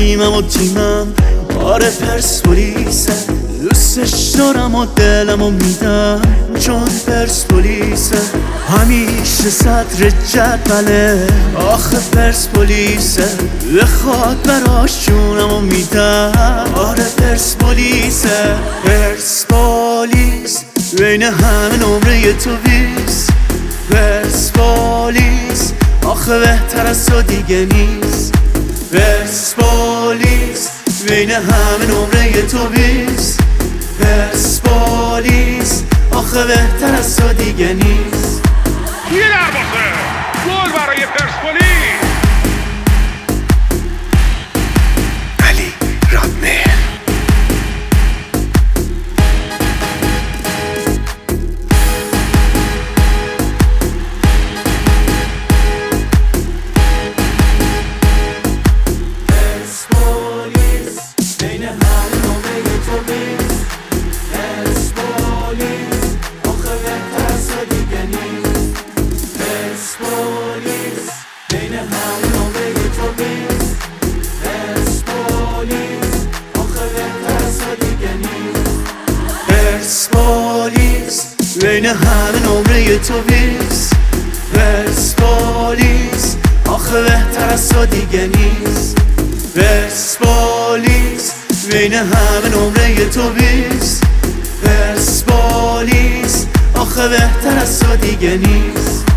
تیمم و تیمم آره پرسپولیسه، دوستش دارم و دلمو میدم چون پرسپولیسه، همیشه صدر جدوله آخه پرسپولیسه، بخواد براش جونمو میدم آره پرسپولیسه. پرسپولیس بین همه نمره تو 20، پرسپولیس آخه بهتر از تو دیگه نیست، پرسپولیس بین همه نمره تو 20، پرسپولیس آخه بهتر از تو دیگه نیست. یه دروازه گل برای پرسپولیس. علی رادمه. پرسپولیس بین همه نمره تو 20، پرسپولیس آخه بهتر از تو دیگه نیست، پرسپولیس بین همه نمره تو 20، پرسپولیس آخه بهتر از تو دیگه نیست.